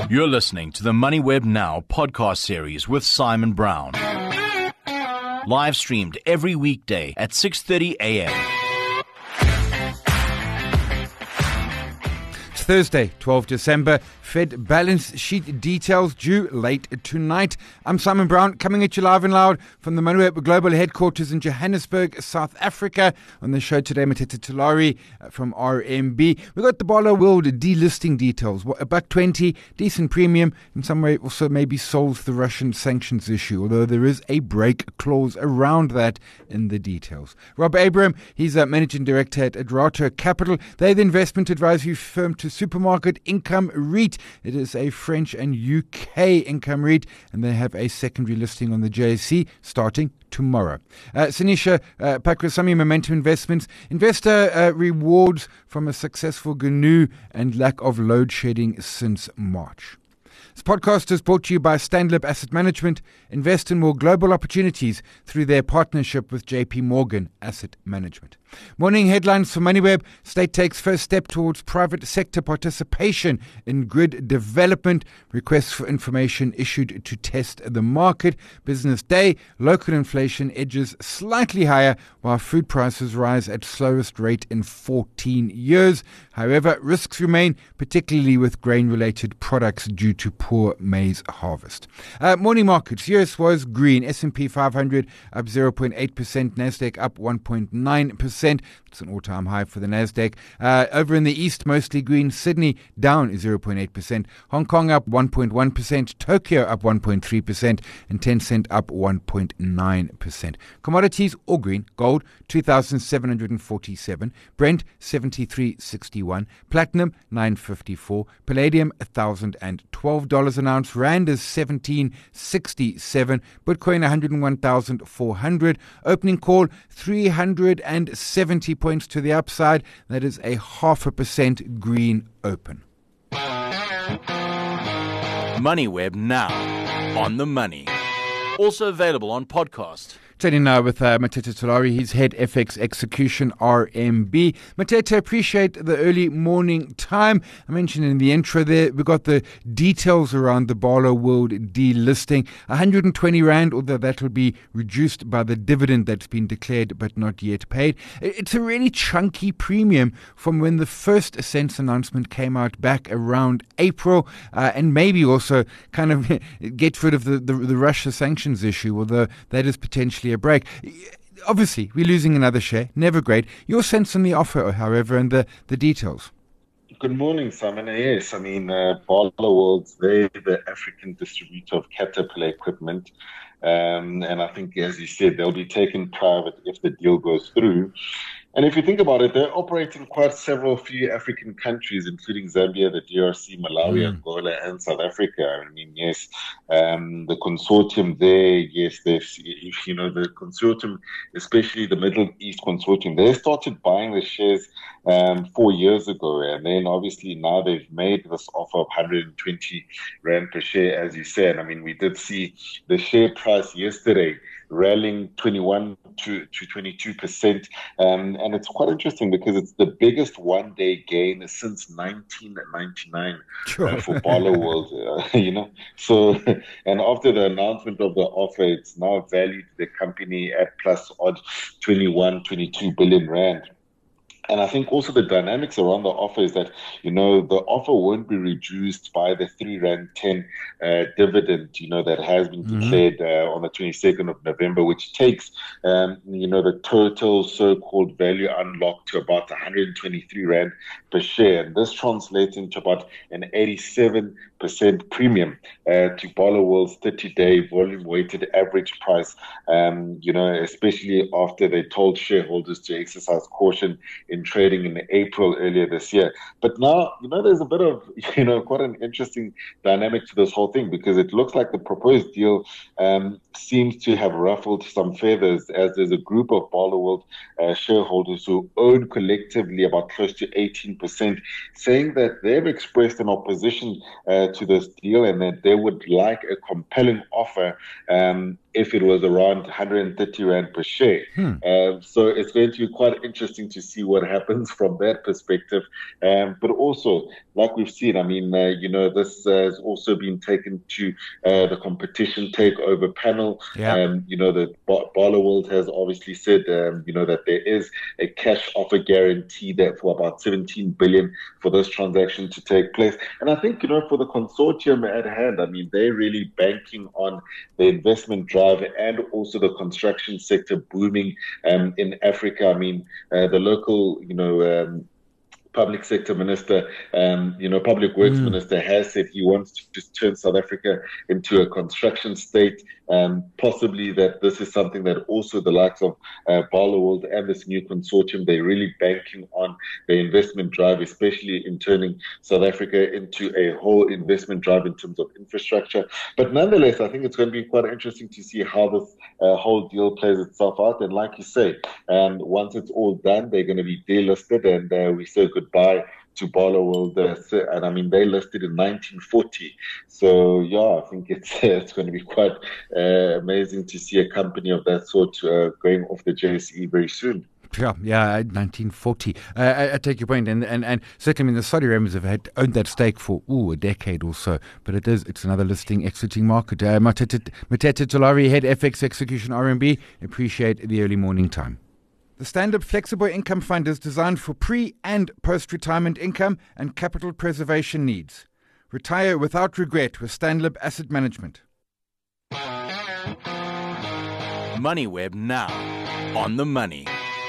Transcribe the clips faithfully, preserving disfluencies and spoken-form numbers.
You're listening to the MoneyWeb Now podcast series with Simon Brown. Live streamed every weekday at six thirty a.m. It's Thursday, twelfth of December. Fed balance sheet details due late tonight. I'm Simon Brown, coming at you live and loud from the MoneyWeb Global Headquarters in Johannesburg, South Africa. On the show today, Matete Tulari from R M B. We got the Barloworld delisting details. A buck twenty, decent premium. In some way, also maybe solves the Russian sanctions issue, although there is a break clause around that in the details. Rob Abraham, he's a managing director at Adrato Capital. They're the investment advisory firm to Supermarket Income REIT. It is a French and U K income REIT, and they have a secondary listing on the J S E starting tomorrow. Uh, Sinisha uh, Pakrasamy, Momentum Investments. Investor uh, rewards from a successful G N U and lack of load shedding since March. This podcast is brought to you by Stanlib Asset Management. Invest in more global opportunities through their partnership with J P Morgan Asset Management. Morning headlines for MoneyWeb. State takes first step towards private sector participation in grid development. Requests for information issued to test the market. Business day. Local inflation edges slightly higher while food prices rise at slowest rate in fourteen years. However, risks remain, particularly with grain-related products due to poor maize harvest. Uh, morning markets. U S was green. S and P five hundred up zero point eight percent. Nasdaq up one point nine percent. It's an all-time high for the Nasdaq. Uh, over in the east, mostly green. Sydney down zero point eight percent. Hong Kong up one point one percent. Tokyo up one point three percent. And Tencent up one point nine percent. Commodities all green. Gold two thousand seven hundred forty-seven. Brent seventy-three sixty-one. Platinum nine fifty-four. Palladium one thousand twelve dollars an ounce. Rand is seventeen sixty-seven. Bitcoin one hundred one thousand four hundred. Opening call three hundred seventy points to the upside. That is a half a percent green open. MoneyWeb Now on the money. Also available on podcast. Chatting now with uh, Matete Tulari, he's head F X execution R M B. Matete, appreciate the early morning time. I mentioned in the intro there, we got the details around the Barloworld delisting. one hundred twenty rand, although that will be reduced by the dividend that's been declared but not yet paid. It's a really chunky premium from when the first Sense announcement came out back around April, uh, and maybe also kind of get rid of the, the, the Russia sanctions issue, although that is potentially a break. Obviously, we're losing another share. Never great. Your sense on the offer, however, and the, the details. Good morning, Simon. Yes, I mean, uh, Barloworld, they're the African distributor of Caterpillar equipment. Um, and I think, as you said, they'll be taken private if the deal goes through. And if you think about it, they're operating quite several few African countries, including Zambia, the D R C, Malawi, mm. Angola, and South Africa. I mean, yes, um, the consortium there, yes, they've, if you know, the consortium, especially the Middle East consortium, they started buying the shares um, four years ago. And then obviously now they've made this offer of one hundred twenty rand per share, as you said. I mean, we did see the share price yesterday rallying twenty-one to twenty-two percent. Um, and it's quite interesting because it's the biggest one-day gain since nineteen ninety-nine sure. uh, for Barloworld, uh, you know. So, and after the announcement of the offer, it's now valued the company at plus odd twenty-one, twenty-two billion rand. And I think also the dynamics around the offer is that, you know, the offer won't be reduced by the three rand ten uh, dividend, you know, that has been mm-hmm. declared uh, on the twenty-second of November, which takes, um, you know, the total so-called value unlocked to about one hundred twenty-three rand per share. And this translates into about an eighty-seven percent premium uh, to Barloworld's thirty-day volume-weighted average price, um, you know, especially after they told shareholders to exercise caution in trading in April earlier this year. But now, you know, there's a bit of, you know, quite an interesting dynamic to this whole thing, because it looks like the proposed deal um, seems to have ruffled some feathers, as there's a group of Barloworld uh, shareholders who own collectively about close to eighteen percent, saying that they've expressed an opposition uh, to this deal and that they would like a compelling offer um, if it was around one hundred thirty rand per share. Hmm. Um, so it's going to be quite interesting to see what happens from that perspective. Um, but also, like we've seen, I mean, uh, you know, this uh, has also been taken to uh, the competition takeover panel. Yeah. Um, you know, the Barloworld has obviously said, um, you know, that there is a cash offer guarantee that for about seventeen billion for this transaction to take place. And I think, you know, for the consortium at hand, I mean, they're really banking on the investment drive and also the construction sector booming um, in Africa. I mean, uh, the local, you know, um, public sector minister, um, you know, public works mm. minister has said he wants to just turn South Africa into a construction state. Um, possibly that this is something that also the likes of uh, Barloworld and this new consortium, they're really banking on the investment drive, especially in turning South Africa into a whole investment drive in terms of infrastructure. But nonetheless, I think it's going to be quite interesting to see how this uh, whole deal plays itself out. And like you say, um, once it's all done, they're going to be delisted, and uh, we say goodbye to Barloworld, uh, and I mean they listed in nineteen forty. So yeah, I think it's uh, it's going to be quite uh, amazing to see a company of that sort uh, going off the J S E very soon. Yeah, yeah, nineteen forty. Uh, I, I take your point, and and and certainly, I mean, the Saudi Arabians have had owned that stake for ooh, a decade or so. But it is it's another listing exiting market. Uh, Matete Tolari, head F X execution R M B. Appreciate the early morning time. The Stand-Up Flexible Income Fund is designed for pre- and post-retirement income and capital preservation needs. Retire without regret with Stand-Up Asset Management. MoneyWeb now on the money.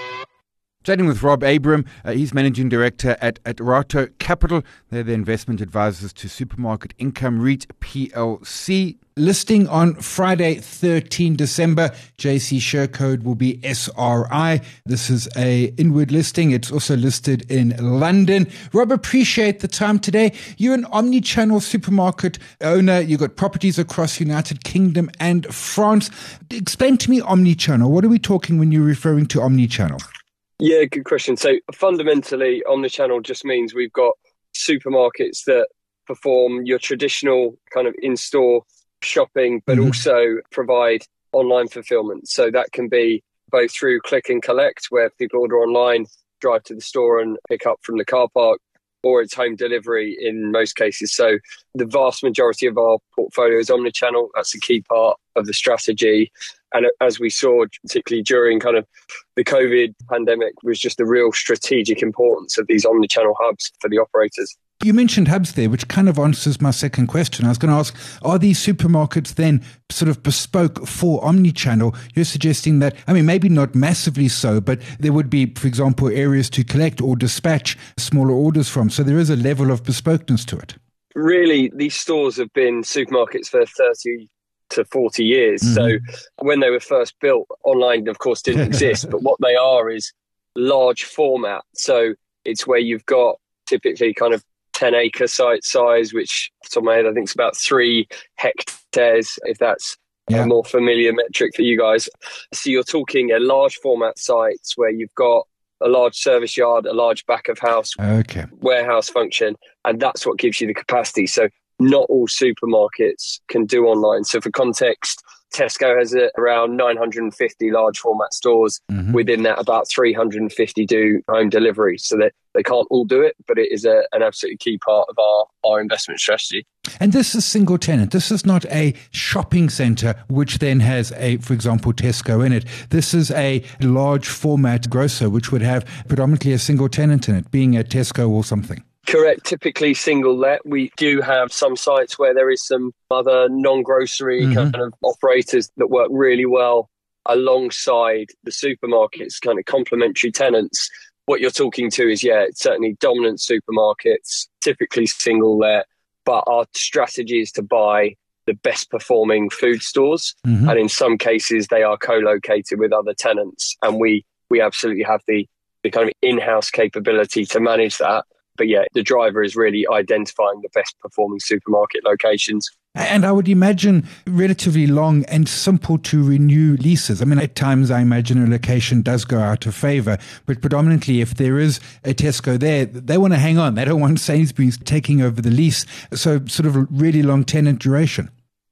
Chatting with Rob Abram, uh, he's managing director at, at Rato Capital. They're the investment advisors to Supermarket Income REIT P L C. Listing on Friday, the thirteenth of December. J C share code will be S R I. This is a inward listing. It's also listed in London. Rob, appreciate the time today. You're an omni-channel supermarket owner. You've got properties across United Kingdom and France. Explain to me omni-channel. What are we talking when you're referring to omni-channel? Yeah, good question. So fundamentally, omnichannel just means we've got supermarkets that perform your traditional kind of in-store shopping, but mm-hmm. also provide online fulfillment. So that can be both through click and collect, where people order online, drive to the store and pick up from the car park, or it's home delivery in most cases. So the vast majority of our portfolio is omnichannel. That's a key part of the strategy. And as we saw, particularly during kind of the COVID pandemic, was just the real strategic importance of these omnichannel hubs for the operators. You mentioned hubs there, which kind of answers my second question. I was going to ask, are these supermarkets then sort of bespoke for omnichannel? You're suggesting that, I mean, maybe not massively so, but there would be, for example, areas to collect or dispatch smaller orders from. So there is a level of bespokeness to it. Really, these stores have been supermarkets for thirty to forty years. Mm-hmm. So when they were first built, online, of course, didn't exist. But what they are is large format. So it's where you've got typically kind of ten acre site size, which off the top of my head, I think it's about three hectares, if that's yeah. a more familiar metric for you guys. So you're talking a large format sites where you've got a large service yard, a large back of house, okay. warehouse function, and that's what gives you the capacity. So not all supermarkets can do online. So for context, Tesco has a, around nine hundred fifty large format stores. Mm-hmm. Within that, about three hundred fifty do home delivery. So they, they can't all do it, but it is a, an absolutely key part of our, our investment strategy. And this is single tenant. This is not a shopping centre, which then has a, for example, Tesco in it. This is a large format grocer, which would have predominantly a single tenant in it, being a Tesco or something. Correct. Typically single let. We do have some sites where there is some other non-grocery mm-hmm. kind of operators that work really well alongside the supermarkets, kind of complementary tenants. What you're talking to is, yeah, it's certainly dominant supermarkets, typically single let, but our strategy is to buy the best performing food stores. Mm-hmm. And in some cases, they are co-located with other tenants. And we, we absolutely have the, the kind of in-house capability to manage that. But yeah, the driver is really identifying the best performing supermarket locations. And I would imagine relatively long and simple to renew leases. I mean, at times I imagine a location does go out of favour, but predominantly if there is a Tesco there, they want to hang on. They don't want Sainsbury's taking over the lease. So sort of really long tenant duration.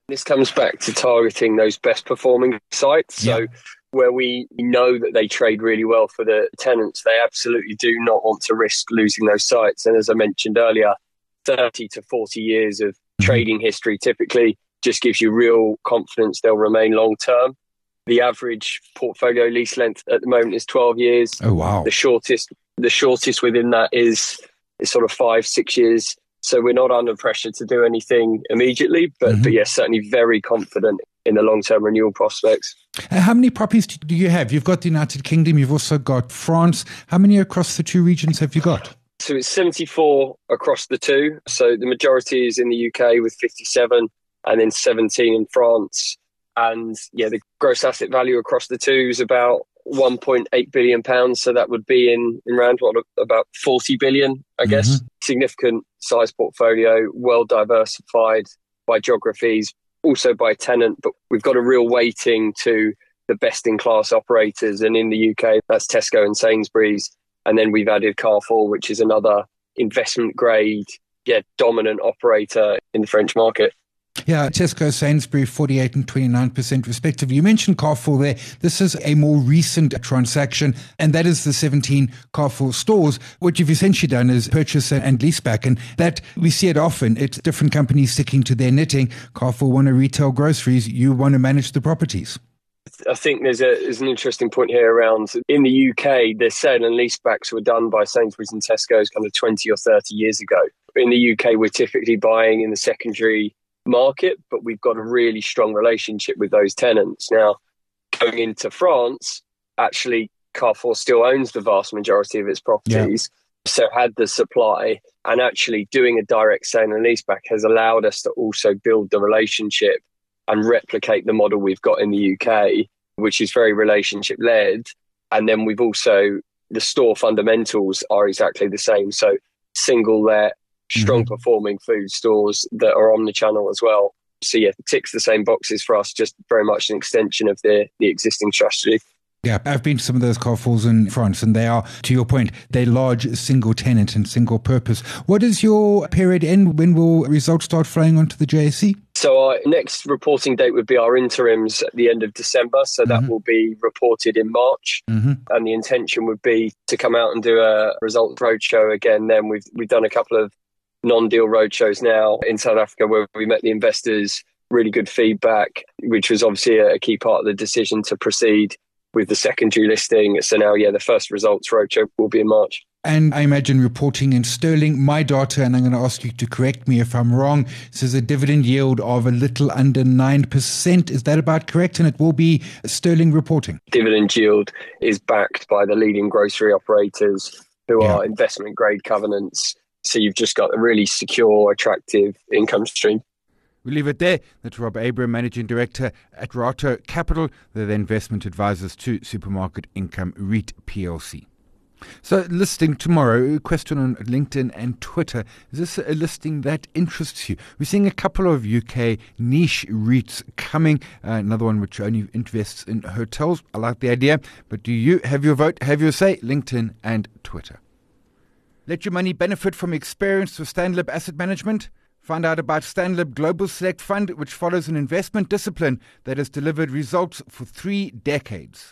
This comes back to targeting those best performing sites. So yeah. where we know that they trade really well for the tenants, they absolutely do not want to risk losing those sites. And as I mentioned earlier, thirty to forty years of mm-hmm. trading history typically just gives you real confidence they'll remain long term. The average portfolio lease length at the moment is twelve years. Oh, wow. The shortest, the shortest within that is, is sort of five, six years. So we're not under pressure to do anything immediately, but, mm-hmm. but yes, certainly very confident in the long-term renewal prospects. Uh, how many properties do you have? You've got the United Kingdom, you've also got France. How many across the two regions have you got? So it's seventy-four across the two. So the majority is in the U K with fifty-seven and then seventeen in France. And yeah, the gross asset value across the two is about one point eight billion pounds. So that would be in, in round what, about forty billion, I guess. Mm-hmm. Significant size portfolio, well diversified by geographies, also by tenant. But we've got a real weighting to the best in class operators. And in the U K, that's Tesco and Sainsbury's. And then we've added Carrefour, which is another investment grade, yeah, dominant operator in the French market. Yeah, Tesco, Sainsbury, forty-eight and twenty-nine percent respectively. You mentioned Carrefour there. This is a more recent transaction, and that is the seventeen Carrefour stores. What you've essentially done is purchase and lease back, and that we see it often. It's different companies sticking to their knitting. Carrefour want to retail groceries. You want to manage the properties. I think there's, a, there's an interesting point here around in the U K, the sale and leasebacks were done by Sainsbury's and Tesco's kind of twenty or thirty years ago. In the U K, we're typically buying in the secondary market, but we've got a really strong relationship with those tenants. Now, going into France, actually, Carrefour still owns the vast majority of its properties, yeah. so had the supply, and actually doing a direct sale and leaseback has allowed us to also build the relationship and replicate the model we've got in the U K, which is very relationship led. And then we've also, the store fundamentals are exactly the same. So single let, strong mm-hmm. performing food stores that are omnichannel as well. So yeah, it ticks the same boxes for us, just very much an extension of the, the existing strategy. Yeah, I've been to some of those Carrefours in France, and they are, to your point, they're large single tenant and single purpose. What is your period end? When will results start flowing onto the J S E? So our next reporting date would be our interims at the end of December. So that mm-hmm. will be reported in March. Mm-hmm. And the intention would be to come out and do a results roadshow again. Then we've we've done a couple of non-deal roadshows now in South Africa where we met the investors, really good feedback, which was obviously a key part of the decision to proceed with the secondary listing. So now, yeah, the first results roadshow will be in March. And I imagine reporting in sterling. My data, and I'm going to ask you to correct me if I'm wrong, says a dividend yield of a little under nine percent. Is that about correct? And it will be sterling reporting. Dividend yield is backed by the leading grocery operators who yeah. are investment grade covenants. So you've just got a really secure, attractive income stream. We'll leave it there. That's Rob Abram, Managing Director at Rato Capital. They're the investment advisors to Supermarket Income REIT P L C. So listing tomorrow, a question on LinkedIn and Twitter. Is this a listing that interests you? We're seeing a couple of U K niche REITs coming. Uh, another one which only invests in hotels. I like the idea. But do you have your vote, have your say? LinkedIn and Twitter. Let your money benefit from experience with Stanlib Asset Management. Find out about Stanlib Global Select Fund, which follows an investment discipline that has delivered results for three decades.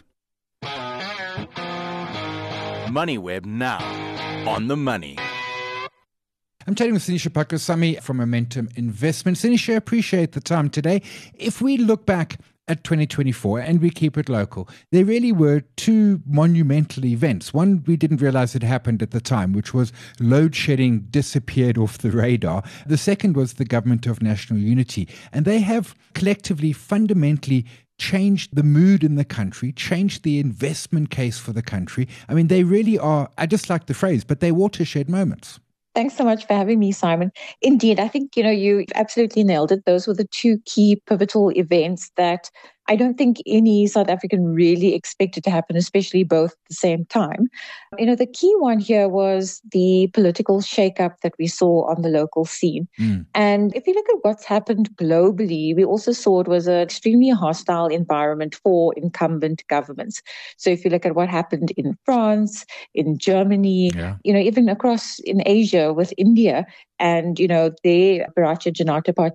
MoneyWeb now on the money. I'm chatting with Sinisha Pakasamy from Momentum Investment. Sinisha, appreciate the time today. If we look back at twenty twenty-four and we keep it local, there really were two monumental events. One we didn't realize had happened at the time, which was load shedding disappeared off the radar. The second was the Government of National Unity. And they have collectively fundamentally changed the mood in the country, changed the investment case for the country. I mean, they really are, I just like the phrase, but they're watershed moments. Thanks so much for having me, Simon. Indeed, I think, you know, you absolutely nailed it. Those were the two key pivotal events that I don't think any South African really expected to happen, especially both at the same time. You know, the key one here was the political shakeup that we saw on the local scene. Mm. And if you look at what's happened globally, we also saw it was an extremely hostile environment for incumbent governments. So if you look at what happened in France, in Germany, yeah. you know, even across in Asia with India and, you know, the Bharatiya Janata Party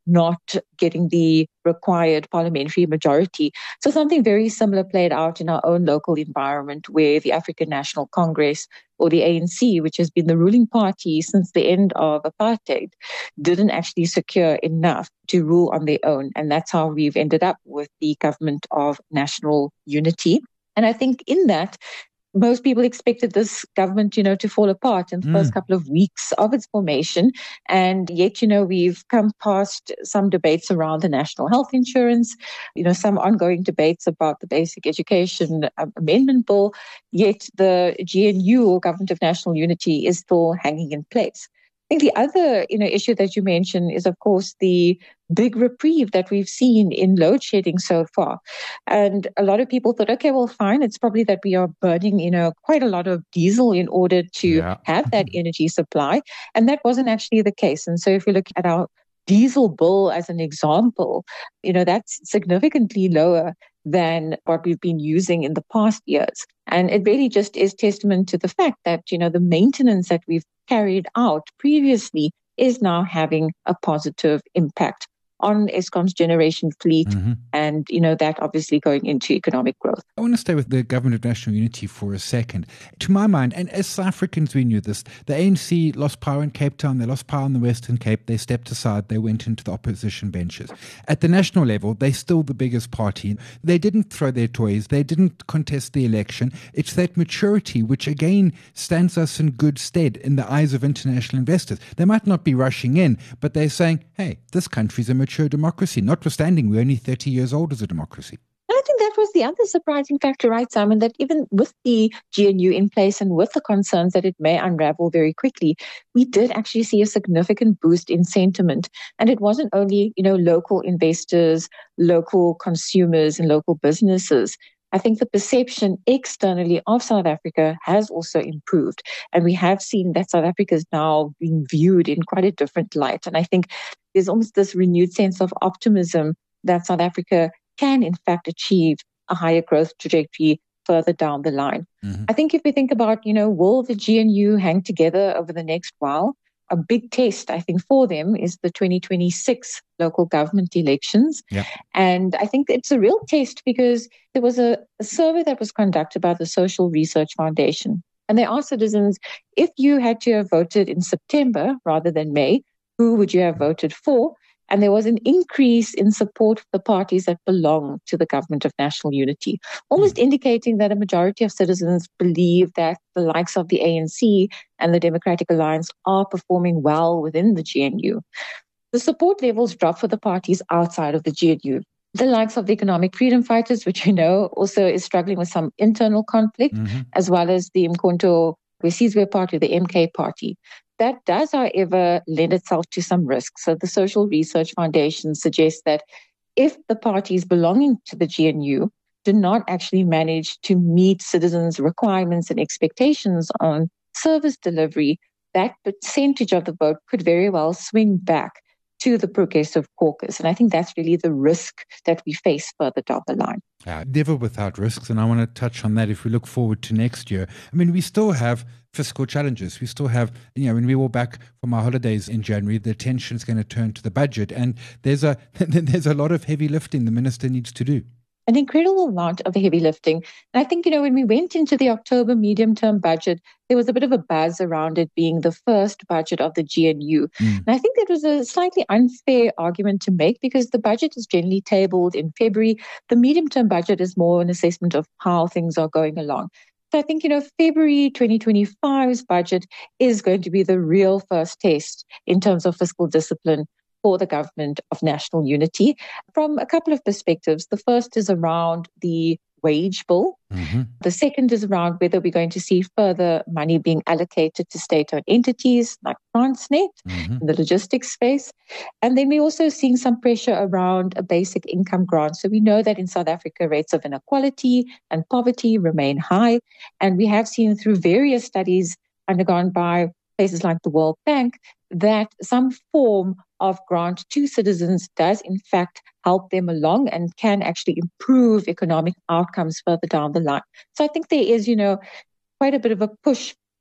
not getting the required parliamentary majority. So something very similar played out in our own local environment, where the African National Congress, or the A N C, which has been the ruling party since the end of apartheid, didn't actually secure enough to rule on their own. And that's how we've ended up with the Government of National Unity. And I think in that, most people expected this government, you know, to fall apart in the mm. first couple of weeks of its formation. And yet, you know, we've come past some debates around the national health insurance, you know, some ongoing debates about the Basic Education Amendment Bill. Yet the G N U, or Government of National Unity, is still hanging in place. I think the other, you know, issue that you mentioned is, of course, the big reprieve that we've seen in load shedding so far. And a lot of people thought, okay, well, fine, it's probably that we are burning, you know, quite a lot of diesel in order to yeah. have that energy supply. And that wasn't actually the case. And so if you look at our diesel bill as an example, you know, that's significantly lower than what we've been using in the past years. And it really just is testament to the fact that, you know, the maintenance that we've carried out previously is now having a positive impact on Eskom's generation fleet, mm-hmm. and, you know, that obviously going into economic growth. I want to stay with the Government of National Unity for a second. To my mind, and as South Africans we knew this, the A N C lost power in Cape Town, they lost power in the Western Cape, they stepped aside, they went into the opposition benches. At the national level, they're still the biggest party. They didn't throw their toys, they didn't contest the election. It's that maturity which again stands us in good stead in the eyes of international investors. They might not be rushing in, but they're saying, hey, this country's a mature democracy, notwithstanding we're only thirty years old as a democracy. I think that was the other surprising factor, right, Simon, that even with the G N U in place and with the concerns that it may unravel very quickly, we did actually see a significant boost in sentiment. And it wasn't only, you know, local investors, local consumers and local businesses. I think the perception externally of South Africa has also improved. And we have seen that South Africa is now being viewed in quite a different light. And I think there's almost this renewed sense of optimism that South Africa can, in fact, achieve a higher growth trajectory further down the line. Mm-hmm. I think if we think about, you know, will the G N U hang together over the next while? A big test, I think, for them is the twenty twenty-six local government elections. Yep. And I think it's a real test because there was a, a survey that was conducted by the Social Research Foundation. And they asked citizens, if you had to have voted in September rather than May, who would you have voted for? And there was an increase in support for the parties that belong to the Government of National Unity, almost mm. indicating that a majority of citizens believe that the likes of the A N C and the Democratic Alliance are performing well within the G N U. The support levels drop for the parties outside of the G N U. The likes of the Economic Freedom Fighters, which you know also is struggling with some internal conflict, mm-hmm. as well as the Umkhonto we Sizwe Party, the M K Party. That does, however, lend itself to some risk. So the Social Research Foundation suggests that if the parties belonging to the G N U do not actually manage to meet citizens' requirements and expectations on service delivery, that percentage of the vote could very well swing back to the Progressive Caucus. And I think that's really the risk that we face further down the line. Uh, never without risks. And I want to touch on that if we look forward to next year. I mean, we still have fiscal challenges. We still have, you know, when we walk back from our holidays in January, the attention is going to turn to the budget. And there's a there's a lot of heavy lifting the minister needs to do. An incredible amount of heavy lifting. And I think, you know, when we went into the October medium-term budget, there was a bit of a buzz around it being the first budget of the G N U. Mm. And I think that was a slightly unfair argument to make because the budget is generally tabled in February. The medium-term budget is more an assessment of how things are going along. So I think, you know, February twenty twenty-five's budget is going to be the real first test in terms of fiscal discipline for the Government of National Unity from a couple of perspectives. The first is around the wage bill. Mm-hmm. The second is around whether we're going to see further money being allocated to state-owned entities like Transnet mm-hmm. in the logistics space. And then we're also seeing some pressure around a basic income grant. So we know that in South Africa, rates of inequality and poverty remain high. And we have seen through various studies undergone by places like the World Bank that some form of grant to citizens does in fact help them along and can actually improve economic outcomes further down the line. So I think there is, you know, quite a bit of a push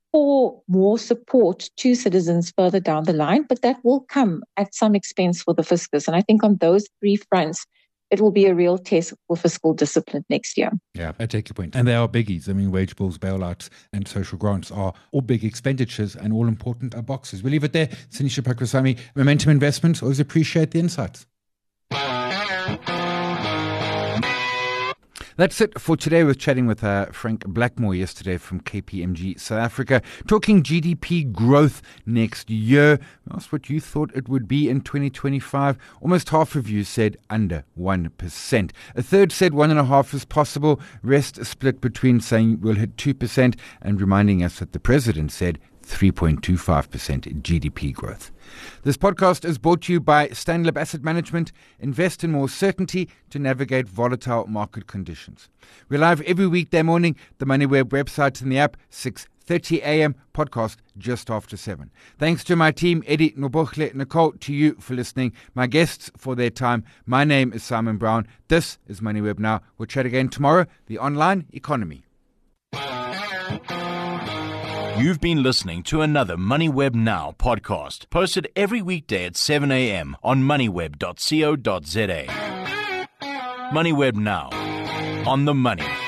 for more support to citizens further down the line, but that will come at some expense for the fiscus. And I think on those three fronts, it will be a real test for fiscal discipline next year. Yeah, I take your point. And they are biggies. I mean, wage bills, bailouts, and social grants are all big expenditures and all important are boxes. We'll leave it there. Sinisha Pakrasamy, Momentum Investments. Always appreciate the insights. That's it for today. We were chatting with uh, Frank Blackmore yesterday from K P M G South Africa, talking G D P growth next year. We asked what you thought it would be in twenty twenty-five. Almost half of you said under one percent. A third said one point five is possible. Rest split between saying we'll hit two percent and reminding us that the president said three point two five percent G D P growth. This podcast is brought to you by Stanlib Asset Management. Invest in more certainty to navigate volatile market conditions. We're live every weekday morning, the MoneyWeb website and the app, six thirty a.m. podcast just after seven. Thanks to my team, Eddie, Nobochle, Nicole, to you for listening, my guests for their time. My name is Simon Brown. This is MoneyWeb Now. We'll chat again tomorrow, the online economy. You've been listening to another MoneyWeb Now podcast, posted every weekday at seven a.m. on moneyweb dot co dot za. MoneyWeb Now, on the money.